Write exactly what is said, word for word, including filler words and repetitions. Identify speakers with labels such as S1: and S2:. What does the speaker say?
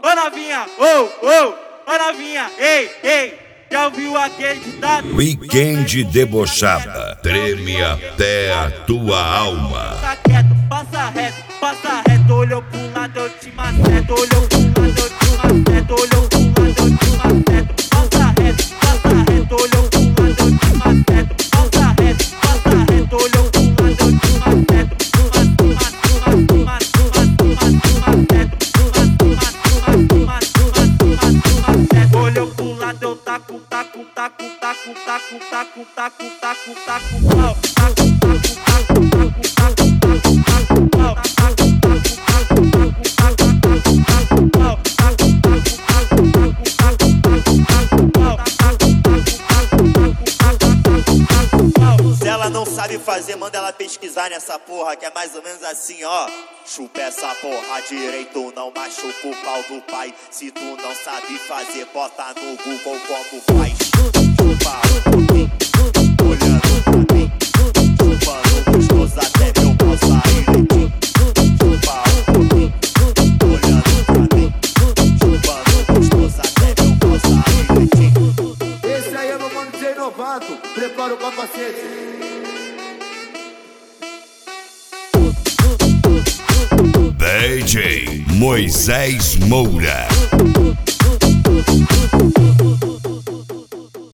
S1: ô novinha, ô, ô, ô novinha, ei, ei, já ouviu aquele ditado?
S2: Weekend debochada, treme até a tua alma.
S1: Tá quieto, passa reto, passa reto, olhou pro lado, eu te maceto, olhou pro lado, eu te maceto, olhou pro lado, eu te maceto, passa reto, passa reto, olhou pro lado, eu te maceto, passa reto, passa reto, olhou pro lado, eu te maceto. Olhou pro lado, eu taco, taco, taco, taco, taco, taco, taco, taco, taco, pau, taco, taco, taco, taco, taco, taco, taco, pau, taco, taco, taco, taco, taco, taco, pau, taco, taco, taco, taco, taco, taco, pau, taco, taco, taco, taco, pau.
S3: Se ela não sabe fazer, manda ela pesquisar nessa porra, que é mais ou menos assim, ó. Chupa essa porra direito, não machuca o pau do pai. Se tu não sabe fazer, bota no Google como faz. Chupa um pouquinho, olhando pra mim. Chupando gostoso até meu pau sair leitinho. Chupa um pouquinho, olhando pra mim. Chupando gostoso até meu pau sair leitinho.
S4: Esse aí é meu mano J Novato, prepara o capacete.
S2: D J Moisés Moura.